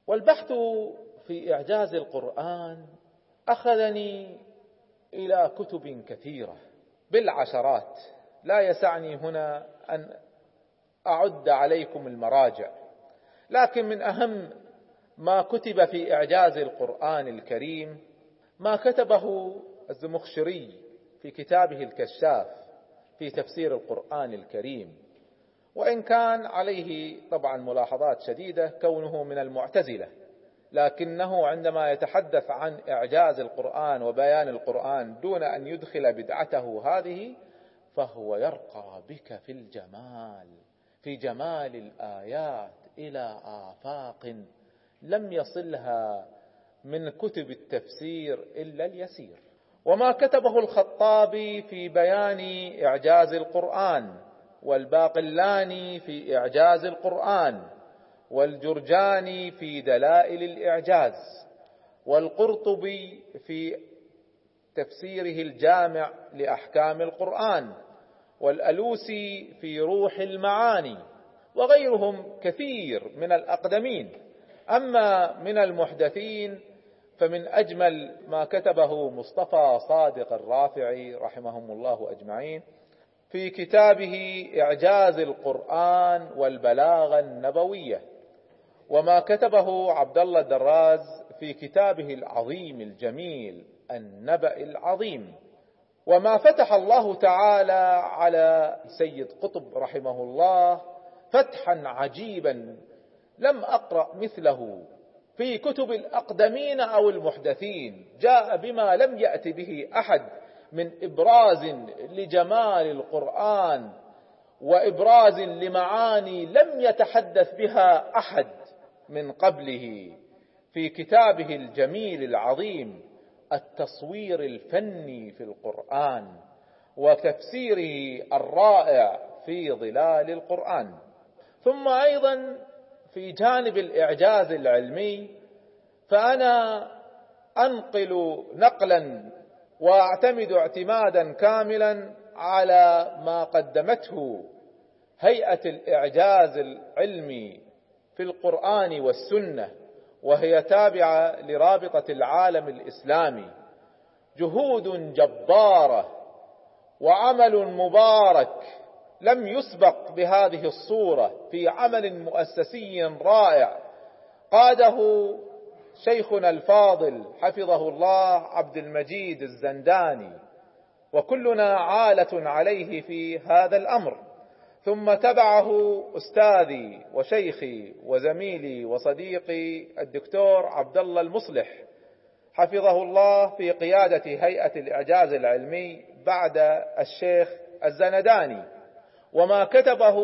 والبحث في إعجاز القرآن أخذني إلى كتب كثيرة بالعشرات، لا يسعني هنا أن أعد عليكم المراجع، لكن من أهم ما كتب في إعجاز القرآن الكريم ما كتبه الزمخشري في كتابه الكشاف في تفسير القرآن الكريم، وإن كان عليه طبعا ملاحظات شديدة كونه من المعتزلة، لكنه عندما يتحدث عن إعجاز القرآن وبيان القرآن دون أن يدخل بدعته هذه، فهو يرقى بك في الجمال، في جمال الآيات إلى آفاق لم يصلها من كتب التفسير إلا اليسير. وما كتبه الخطابي في بيان إعجاز القرآن، والباقلاني في إعجاز القرآن، والجرجاني في دلائل الإعجاز، والقرطبي في تفسيره الجامع لأحكام القرآن، والألوسي في روح المعاني، وغيرهم كثير من الأقدمين. أما من المحدثين فمن أجمل ما كتبه مصطفى صادق الرافعي رحمهم الله أجمعين في كتابه إعجاز القرآن والبلاغة النبوية، وما كتبه عبد الله الدراز في كتابه العظيم الجميل النبأ العظيم، وما فتح الله تعالى على سيد قطب رحمه الله فتحا عجيبا لم أقرأ مثله في كتب الأقدمين أو المحدثين، جاء بما لم يأت به أحد من إبراز لجمال القرآن وإبراز لمعاني لم يتحدث بها أحد من قبله في كتابه الجميل العظيم التصوير الفني في القرآن وتفسيره الرائع في ظلال القرآن. ثم أيضا في جانب الإعجاز العلمي فأنا أنقل نقلا وأعتمد اعتمادا كاملا على ما قدمته هيئة الإعجاز العلمي في القرآن والسنة، وهي تابعة لرابطة العالم الإسلامي. جهود جبارة وعمل مبارك لم يسبق بهذه الصورة في عمل مؤسسي رائع قاده شيخنا الفاضل حفظه الله عبد المجيد الزنداني، وكلنا عالة عليه في هذا الأمر. ثم تبعه أستاذي وشيخي وزميلي وصديقي الدكتور عبد الله المصلح حفظه الله في قيادة هيئة الإعجاز العلمي بعد الشيخ الزنداني، وما كتبه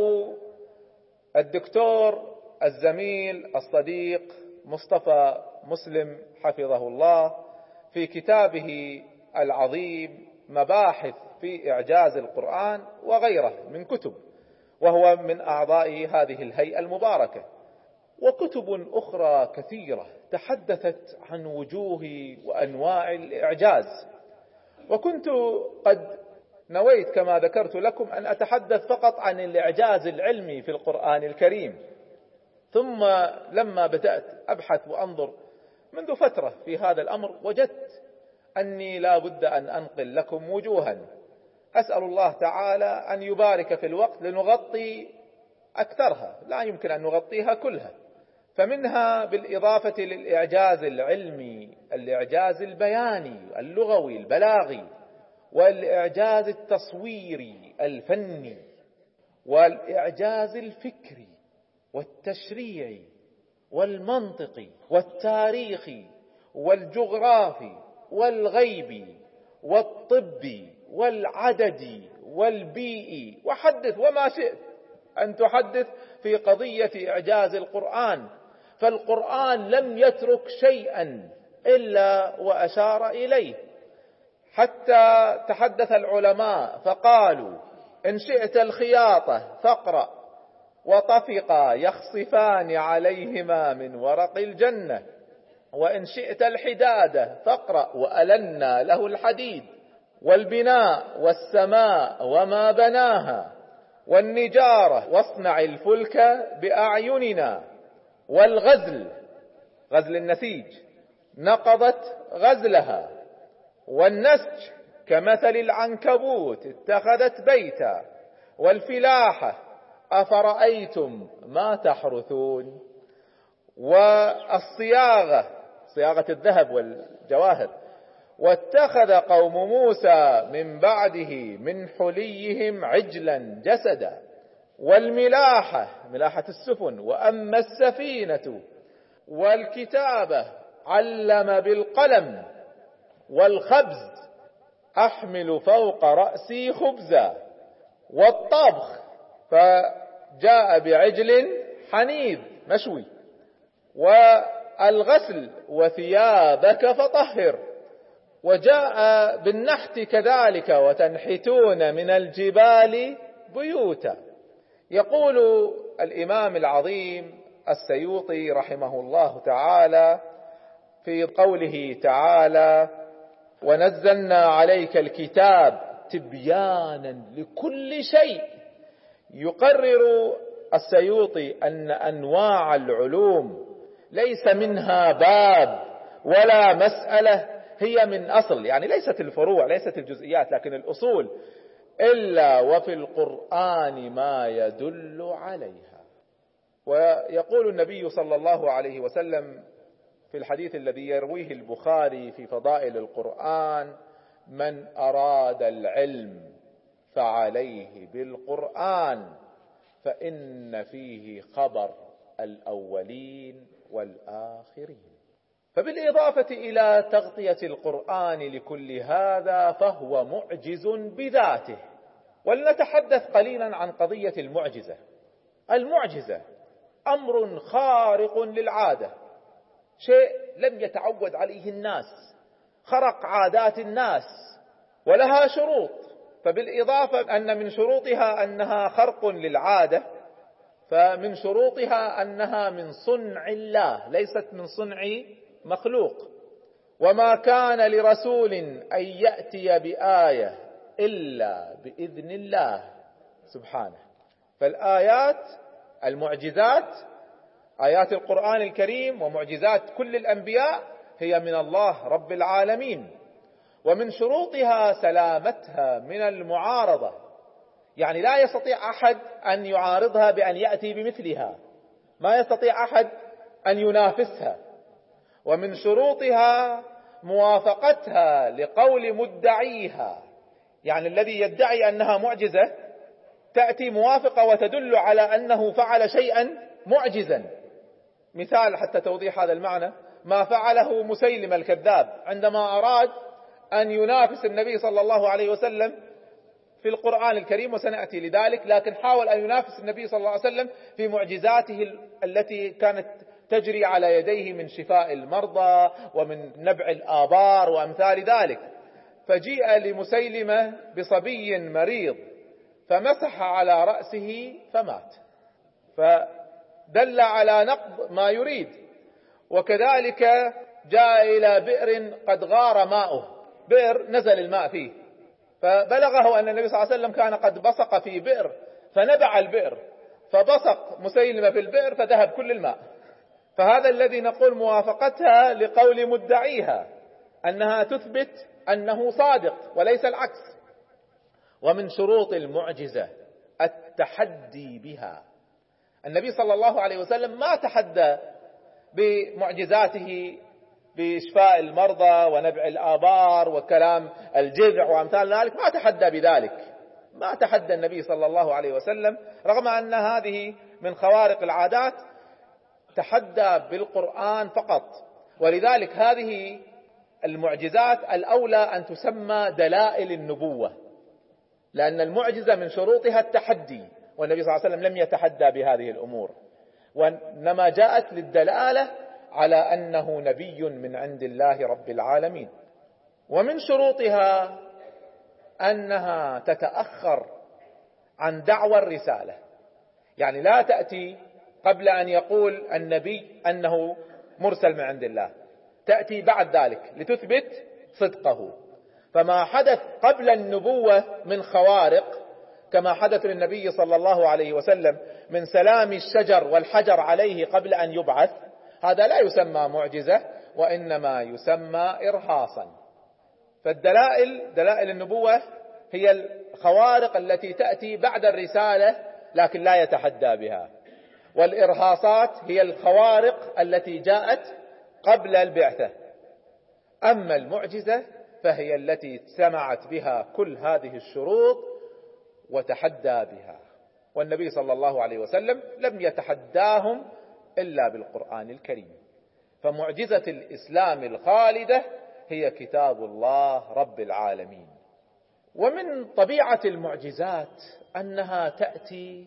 الدكتور الزميل الصديق مصطفى مسلم حفظه الله في كتابه العظيم مباحث في إعجاز القرآن وغيره من كتب، وهو من أعضاء هذه الهيئة المباركة. وكتب أخرى كثيرة تحدثت عن وجوه وأنواع الإعجاز، وكنت قد نويت كما ذكرت لكم أن أتحدث فقط عن الإعجاز العلمي في القرآن الكريم. ثم لما بدأت أبحث وأنظر منذ فترة في هذا الأمر وجدت أني لا بد أن أنقل لكم وجوها. أسأل الله تعالى أن يبارك في الوقت لنغطي أكثرها، لا يمكن أن نغطيها كلها. فمنها بالإضافة للإعجاز العلمي الإعجاز البياني اللغوي البلاغي، والإعجاز التصويري الفني، والإعجاز الفكري والتشريعي والمنطقي والتاريخي والجغرافي والغيبي والطبي والعددي والبيئي، وحدث وما شئت أن تحدث في قضية إعجاز القرآن. فالقرآن لم يترك شيئا إلا وأشار إليه، حتى تحدث العلماء فقالوا إن شئت الخياطة فاقرأ وطفقا يخصفان عليهما من ورق الجنة، وإن شئت الحدادة فاقرأ وألنا له الحديد، والبناء والسماء وما بناها، والنجارة واصنع الفلك بأعيننا، والغزل غزل النسيج نقضت غزلها، والنسج كمثل العنكبوت اتخذت بيتا، والفلاحة أفرأيتم ما تحرثون. والصياغة صياغة الذهب والجواهر، واتخذ قوم موسى من بعده من حليهم عجلا جسدا، والملاحة ملاحة السفن، وأما السفينة والكتابة علم بالقلم، والخبز أحمل فوق رأسي خبزا، والطبخ فجاء بعجل حنيذ مشوي، والغسل وثيابك فطهر، وجاء بالنحت كذلك وتنحتون من الجبال بيوتا. يقول الإمام العظيم السيوطي رحمه الله تعالى في قوله تعالى: ونزلنا عليك الكتاب تبيانا لكل شيء. يقرر السيوطي أن أنواع العلوم ليس منها باب ولا مسألة هي من أصل، يعني ليست الفروع ليست الجزئيات لكن الأصول، إلا وفي القرآن ما يدل عليها. ويقول النبي صلى الله عليه وسلم في الحديث الذي يرويه البخاري في فضائل القرآن: من أراد العلم فعليه بالقرآن، فإن فيه خبر الأولين والآخرين. فبالإضافة إلى تغطية القرآن لكل هذا فهو معجز بذاته. ولنتحدث قليلا عن قضية المعجزة. المعجزة أمر خارق للعادة، شيء لم يتعود عليه الناس، خرق عادات الناس، ولها شروط. فبالإضافة أن من شروطها أنها خرق للعادة، فمن شروطها أنها من صنع الله ليست من صنع مخلوق. وما كان لرسول أن يأتي بآية إلا بإذن الله سبحانه. فالآيات المعجزات آيات القرآن الكريم ومعجزات كل الأنبياء هي من الله رب العالمين. ومن شروطها سلامتها من المعارضة، يعني لا يستطيع أحد أن يعارضها بأن يأتي بمثلها، ما يستطيع أحد أن ينافسها. ومن شروطها موافقتها لقول مدعيها، يعني الذي يدعي أنها معجزة تأتي موافقة وتدل على أنه فعل شيئا معجزا. مثال حتى توضيح هذا المعنى: ما فعله مسيلم الكذاب عندما أراد أن ينافس النبي صلى الله عليه وسلم في القرآن الكريم، وسنأتي لذلك، لكن حاول أن ينافس النبي صلى الله عليه وسلم في معجزاته التي كانت تجري على يديه من شفاء المرضى ومن نبع الآبار وأمثال ذلك. فجيء لمسيلمة بصبي مريض فمسح على رأسه فمات، فدل على نقض ما يريد. وكذلك جاء إلى بئر قد غار ماؤه، بئر نزل الماء فيه، فبلغه أن النبي صلى الله عليه وسلم كان قد بصق في بئر فنبع البئر، فبصق مسيلمة في البئر فذهب كل الماء. فهذا الذي نقول موافقتها لقول مدعيها، أنها تثبت أنه صادق وليس العكس. ومن شروط المعجزة التحدي بها. النبي صلى الله عليه وسلم ما تحدى بمعجزاته بإشفاء المرضى ونبع الآبار وكلام الجذع وأمثال ذلك، ما تحدى بذلك، ما تحدى النبي صلى الله عليه وسلم، رغم أن هذه من خوارق العادات، تحدى بالقرآن فقط. ولذلك هذه المعجزات الأولى أن تسمى دلائل النبوة، لأن المعجزة من شروطها التحدي، والنبي صلى الله عليه وسلم لم يتحدى بهذه الأمور، وإنما جاءت للدلالة على أنه نبي من عند الله رب العالمين. ومن شروطها أنها تتأخر عن دعوى الرسالة، يعني لا تأتي قبل أن يقول النبي أنه مرسل من عند الله، تأتي بعد ذلك لتثبت صدقه. فما حدث قبل النبوة من خوارق كما حدث للنبي صلى الله عليه وسلم من سلام الشجر والحجر عليه قبل أن يبعث، هذا لا يسمى معجزة، وإنما يسمى إرهاصا. فالدلائل، دلائل النبوة، هي الخوارق التي تأتي بعد الرسالة لكن لا يتحدى بها، والإرهاصات هي الخوارق التي جاءت قبل البعثة. أما المعجزة فهي التي اجتمعت بها كل هذه الشروط وتحدى بها، والنبي صلى الله عليه وسلم لم يتحداهم إلا بالقرآن الكريم. فمعجزة الإسلام الخالدة هي كتاب الله رب العالمين. ومن طبيعة المعجزات أنها تأتي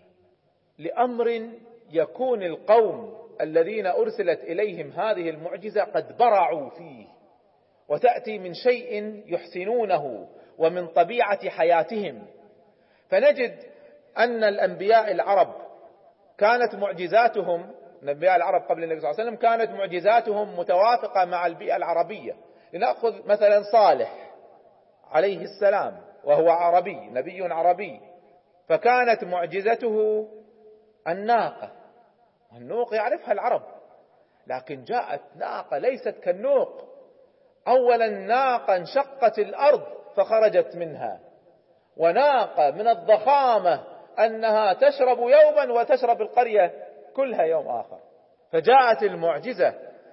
لأمر يكون القوم الذين أرسلت إليهم هذه المعجزة قد برعوا فيه، وتأتي من شيء يحسنونه ومن طبيعة حياتهم. فنجد أن الأنبياء العرب كانت معجزاتهم، الأنبياء العرب قبل النبي صلى الله عليه وسلم كانت معجزاتهم متوافقة مع البيئة العربية. لنأخذ مثلا صالح عليه السلام وهو عربي، نبي عربي، فكانت معجزته الناقة، والنوق يعرفها العرب، لكن جاءت ناقة ليست كالنوق. أولا ناقة انشقت الأرض فخرجت منها، وناقة من الضخامة أنها تشرب يوما وتشرب القرية كلها يوم آخر. فجاءت المعجزة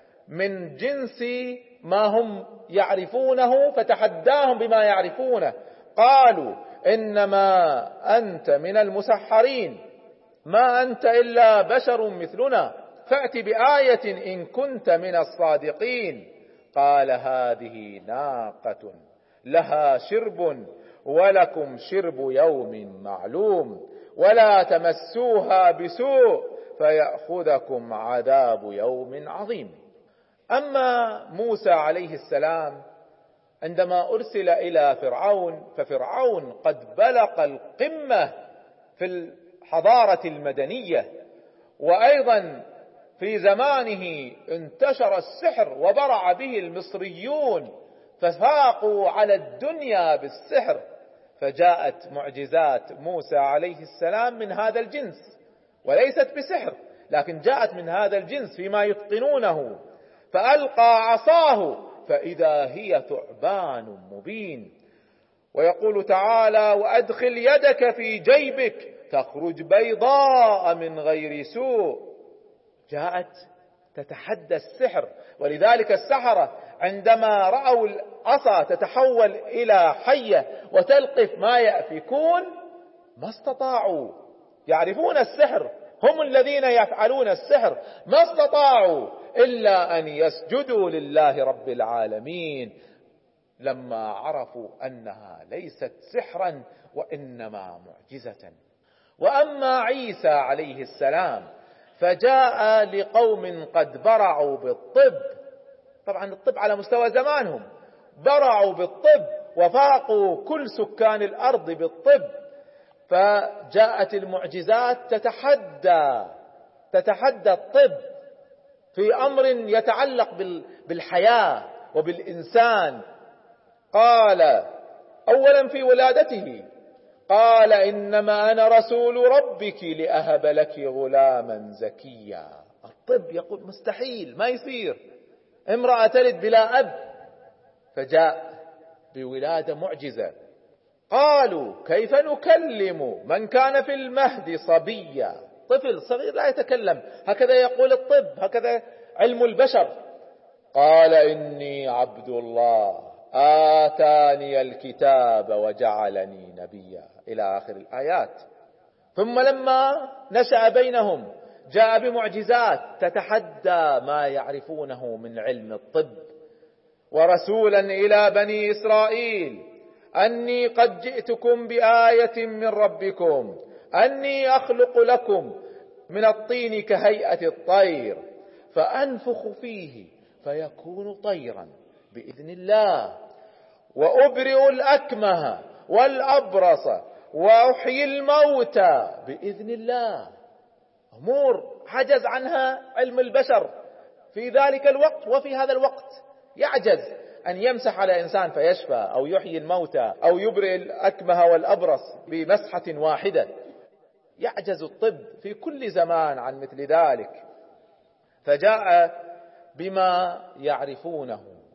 من جنس ما هم يعرفونه، فتحداهم بما يعرفونه. قالوا إنما أنت من المسحرين، ما أنت إلا بشر مثلنا، فأت بآية إن كنت من الصادقين. قال هذه ناقة لها شرب ولكم شرب يوم معلوم، ولا تمسوها بسوء فيأخذكم عذاب يوم عظيم. أما موسى عليه السلام عندما أرسل إلى فرعون، ففرعون قد بلغ القمة في الحضارة المدنية، وأيضا في زمانه انتشر السحر وبرع به المصريون ففاقوا على الدنيا بالسحر. فجاءت معجزات موسى عليه السلام من هذا الجنس، وليست بسحر لكن جاءت من هذا الجنس فيما يتقنونه. فألقى عصاه فإذا هي ثعبان مبين. ويقول تعالى وأدخل يدك في جيبك تخرج بيضاء من غير سوء. جاءت تتحدى السحر، ولذلك السحرة عندما رأوا العصا تتحول إلى حية وتلقف ما يأفكون ما استطاعوا، يعرفون السحر، هم الذين يفعلون السحر، ما استطاعوا إلا أن يسجدوا لله رب العالمين لما عرفوا أنها ليست سحرا وإنما معجزة. وأما عيسى عليه السلام فجاء لقوم قد برعوا بالطب، طبعا الطب على مستوى زمانهم، برعوا بالطب وفاقوا كل سكان الأرض بالطب. فجاءت المعجزات تتحدى الطب في أمر يتعلق بالحياة وبالإنسان. قال أولا في ولادته، قال إنما أنا رسول ربك لأهب لك غلاما زكيا. الطب يقول مستحيل، ما يصير امرأة تلد بلا أب، فجاء بولادة معجزة. قالوا كيف نكلم من كان في المهد صبيا، طفل صغير لا يتكلم، هكذا يقول الطب، هكذا علم البشر. قال إني عبد الله آتاني الكتاب وجعلني نبيا إلى آخر الآيات. ثم لما نشأ بينهم جاء بمعجزات تتحدى ما يعرفونه من علم الطب. ورسولا إلى بني إسرائيل أني قد جئتكم بآية من ربكم أني أخلق لكم من الطين كهيئة الطير فأنفخ فيه فيكون طيرا بإذن الله، وأبرئ الأكمه والأبرص وأحيي الموتى بإذن الله. أمور عجز عنها علم البشر في ذلك الوقت، وفي هذا الوقت يعجز أن يمسح على إنسان فيشفى، أو يحيي الموتى، أو يبرئ الأكمه والأبرص بمسحة واحدة. يعجز الطب في كل زمان عن مثل ذلك. فجاء بما يعرفونه.